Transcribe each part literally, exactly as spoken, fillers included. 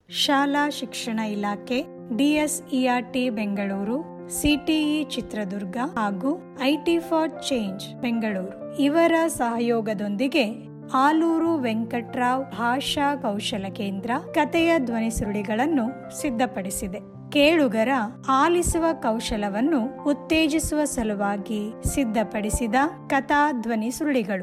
ಶಾಲಾ ಶಿಕ್ಷಣ ಇಲಾಖೆ, ಡಿಎಸ್ಇಆರ್ಟಿ ಬೆಂಗಳೂರು, ಸಿಟಿಇ ಚಿತ್ರದುರ್ಗ ಹಾಗೂ ಐಟಿ ಫಾರ್ ಚೇಂಜ್ ಬೆಂಗಳೂರು ಇವರ ಸಹಯೋಗದೊಂದಿಗೆ ಆಲೂರು ವೆಂಕಟ್ರಾವ್ ಭಾಷಾ ಕೌಶಲ ಕೇಂದ್ರ ಕಥೆಯ ಧ್ವನಿ ಸುರುಳಿಗಳನ್ನು ಸಿದ್ಧಪಡಿಸಿದೆ. ಕೇಳುಗರ ಆಲಿಸುವ ಕೌಶಲವನ್ನು ಉತ್ತೇಜಿಸುವ ಸಲುವಾಗಿ ಸಿದ್ಧಪಡಿಸಿದ ಕಥಾ ಧ್ವನಿ ಸುರುಳಿಗಳು.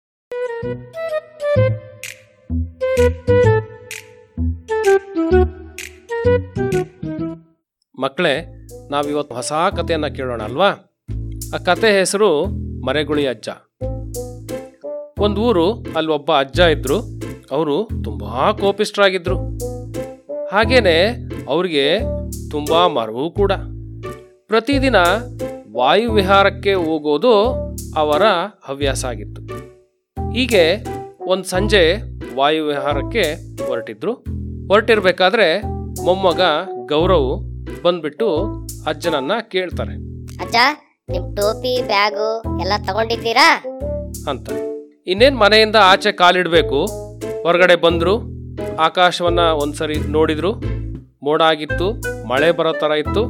ಮಕ್ಕಳೇ, ನಾವಿವತ್ತು ಹೊಸ ಕಥೆಯನ್ನ ಕೇಳೋಣ ಅಲ್ವಾ? ಆ ಕತೆ ಹೆಸರು ಮರೆಗುಳಿ ಅಜ್ಜ. ಒಂದು ಊರು, ಅಲ್ಲಿ ಒಬ್ಬ ಅಜ್ಜ ಇದ್ರು. ಅವರು ತುಂಬಾ ಕೋಪಿಷ್ಠರಾಗಿದ್ರು. ಹಾಗೇನೆ ಅವ್ರಿಗೆ ತುಂಬಾ ಮರವೂ ಕೂಡ. ಪ್ರತಿದಿನ ವಾಯು ವಿಹಾರಕ್ಕೆ ಹೋಗೋದು ಅವರ ಹವ್ಯಾಸ ಆಗಿತ್ತು. ಹೀಗೆ ಒಂದು ಸಂಜೆ ವಾಯು ವಿಹಾರಕ್ಕೆ ಹೊರಟಿದ್ರು. ಹೊರಟಿರ್ಬೇಕಾದ್ರೆ ಮೊಮ್ಮಗ ಗೌರವ್ ಬಂದ್ಬಿಟ್ಟು ಅಜ್ಜನನ್ನ ಕೇಳ್ತಾರೆ, ಅಜ್ಜ ನಿಮ್ ಟೋಪಿ ಬ್ಯಾಗು ಎಲ್ಲ ತಗೊಂಡಿದ್ದೀರಾ ಅಂತ. ಇನ್ನೇನ್ ಮನೆಯಿಂದ ಆಚೆ ಕಾಲಿಡ್ಬೇಕು, ಹೊರಗಡೆ ಬಂದ್ರು. ಆಕಾಶವನ್ನ ಒಂದ್ಸರಿ ನೋಡಿದ್ರು. ಮೋಡ ಆಗಿತ್ತು, ಮಳೆ ಬರೋ ತರ ಇತ್ತು.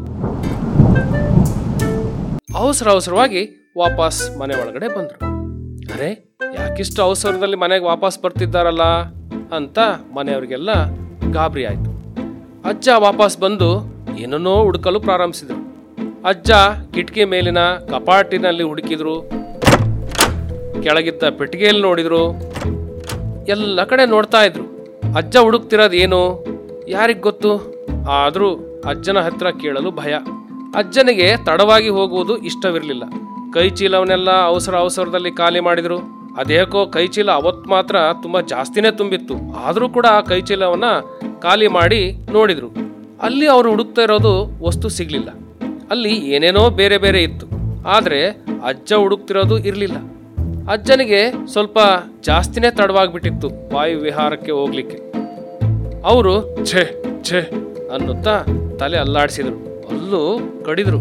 ಅವಸರ ಅವಸರವಾಗಿ ವಾಪಸ್ ಮನೆ ಒಳಗಡೆ ಬಂದ್ರು. ಅರೆ, ಯಾಕಿಷ್ಟು ಅವಸರದಲ್ಲಿ ಮನೆಗೆ ವಾಪಸ್ ಬರ್ತಿದ್ದಾರಲ್ಲ ಅಂತ ಮನೆಯವ್ರಿಗೆಲ್ಲ ಗಾಬರಿ ಆಯ್ತು. ಅಜ್ಜ ವಾಪಸ್ ಬಂದು ಏನನ್ನೋ ಹುಡುಕಲು ಪ್ರಾರಂಭಿಸಿದ್ರು. ಅಜ್ಜ ಕಿಟಕಿ ಮೇಲಿನ ಕಪಾಟಿನಲ್ಲಿ ಹುಡುಕಿದ್ರು, ಕೆಳಗಿದ್ದ ಪೆಟ್ಟಿಗೆಯಲ್ಲಿ ನೋಡಿದ್ರು, ಎಲ್ಲ ಕಡೆ ನೋಡ್ತಾ ಇದ್ರು. ಅಜ್ಜ ಹುಡುಕ್ತಿರೋದು ಏನು ಯಾರಿಗ್ ಗೊತ್ತು? ಆದ್ರೂ ಅಜ್ಜನ ಹತ್ರ ಕೇಳಲು ಭಯ. ಅಜ್ಜನಿಗೆ ತಡವಾಗಿ ಹೋಗುವುದು ಇಷ್ಟವಿರಲಿಲ್ಲ. ಕೈ ಚೀಲವನ್ನೆಲ್ಲ ಅವಸರ ಅವಸರದಲ್ಲಿ ಖಾಲಿ ಮಾಡಿದ್ರು. ಅದೇಕೋ ಕೈ ಚೀಲ ಅವತ್ತು ಮಾತ್ರ ತುಂಬಾ ಜಾಸ್ತಿನೇ ತುಂಬಿತ್ತು. ಆದ್ರೂ ಕೂಡ ಆ ಕೈ ಚೀಲವನ್ನ ಖಾಲಿ ಮಾಡಿ ನೋಡಿದ್ರು. ಅಲ್ಲಿ ಅವರು ಹುಡುಕ್ತಾ ಇರೋದು ವಸ್ತು ಸಿಗ್ಲಿಲ್ಲ. ಅಲ್ಲಿ ಏನೇನೋ ಬೇರೆ ಬೇರೆ ಇತ್ತು. ಆದ್ರೆ ಅಜ್ಜ ಹುಡುಕ್ತಿರೋದು ಇರ್ಲಿಲ್ಲ. ಅಜ್ಜನಿಗೆ ಸ್ವಲ್ಪ ಜಾಸ್ತಿನೇ ತಡವಾಗ್ಬಿಟ್ಟಿತ್ತು ವಾಯು ವಿಹಾರಕ್ಕೆ ಹೋಗ್ಲಿಕ್ಕೆ. ಅವರು ಛೇ ಛೇ ಅನ್ನುತ್ತಾ ತಲೆ ಅಲ್ಲಾಡಿಸಿದ್ರು, ಅಲ್ಲೂ ಕಡಿದ್ರು.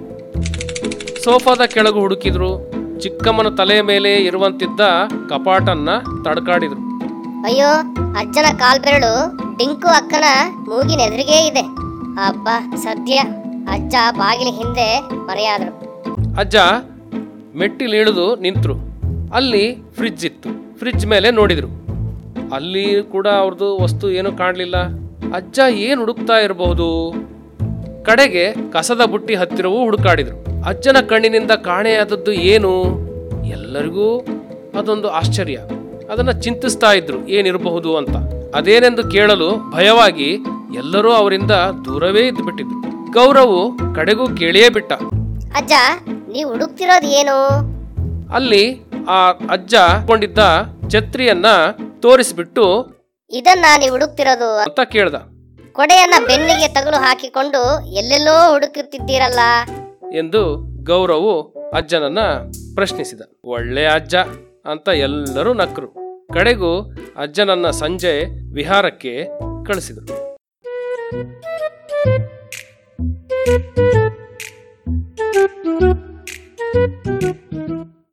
ಸೋಫಾದ ಕೆಳಗು ಹುಡುಕಿದ್ರು. ಚಿಕ್ಕಮ್ಮನ ತಲೆಯ ಮೇಲೆ ಇರುವಂತಿದ್ದ ಕಪಾಟನ್ನ ತಡ್ಕಾಡಿದ್ರು. ಅಯ್ಯೋ, ಅಜ್ಜನ ಕಾಲ್ ಬೆರಳು ಡಿಂಕು ಅಕ್ಕನ ಮೂಗಿನ ಎದುರಿಗೆ ಇದೆ. ಅಬ್ಬಾ, ಸದ್ಯ ಅಜ್ಜ ಬಾಗಿಲ ಹಿಂದೆ ಮರೆಯಾದ್ರು. ಅಜ್ಜ ಮೆಟ್ಟಿಲಿಳಿದು ನಿಂತ್ರು. ಅಲ್ಲಿ ಫ್ರಿಡ್ಜ್ ಇತ್ತು. ಫ್ರಿಡ್ಜ್ ಮೇಲೆ ನೋಡಿದ್ರು. ಅಲ್ಲಿ ಕೂಡ ಅವ್ರದ್ದು ವಸ್ತು ಏನು ಕಾಣಲಿಲ್ಲ. ಅಜ್ಜ ಏನ್ ಹುಡುಕ್ತಾ ಇರಬಹುದು? ಕಡೆಗೆ ಕಸದ ಬುಟ್ಟಿ ಹತ್ತಿರವೂ ಹುಡುಕಾಡಿದ್ರು. ಅಜ್ಜನ ಕಣ್ಣಿನಿಂದ ಕಾಣೆಯಾದದ್ದು ಏನು? ಎಲ್ಲರಿಗೂ ಅದೊಂದು ಆಶ್ಚರ್ಯ. ಅದನ್ನ ಚಿಂತಿಸ್ತಾ ಇದ್ರು, ಏನಿರಬಹುದು ಅಂತ. ಅದೇನೆಂದು ಕೇಳಲು ಭಯವಾಗಿ ಎಲ್ಲರೂ ಅವರಿಂದ ದೂರವೇ ಇದ್ದು ಬಿಟ್ಟಿದ್ರು. ಗೌರವ್ ಕಡೆಗೂ ಕೇಳಿಯೇ ಬಿಟ್ಟ, ಅಜ್ಜ ನೀವು ಹುಡುಕ್ತಿರೋದು ಏನು? ಅಲ್ಲಿ ಆ ಅಜ್ಜ ಕೊಂಡಿದ್ದ ಛತ್ರಿಯನ್ನ ತೋರಿಸ್ಬಿಟ್ಟು, ಇದನ್ನ ನೀವು ಹುಡುಕ್ತಿರೋದು ಅಂತ ಕೇಳ್ದ. ಕೊಡೆಯನ್ನ ಬೆನ್ನಿಗೆ ತಗಲು ಹಾಕಿಕೊಂಡು ಎಲ್ಲೆಲ್ಲೋ ಹುಡುಕುತ್ತಿದ್ದೀರಲ್ಲ ಎಂದು ಗೌರವ್ ಅಜ್ಜನನ್ನ ಪ್ರಶ್ನಿಸಿದ. ಒಳ್ಳೆ ಅಜ್ಜ ಅಂತ ಎಲ್ಲರೂ ನಕ್ಕರು. ಕಡೆಗೂ ಅಜ್ಜನನ್ನ ಸಂಜೆ ವಿಹಾರಕ್ಕೆ ಕಳಿಸಿದರು.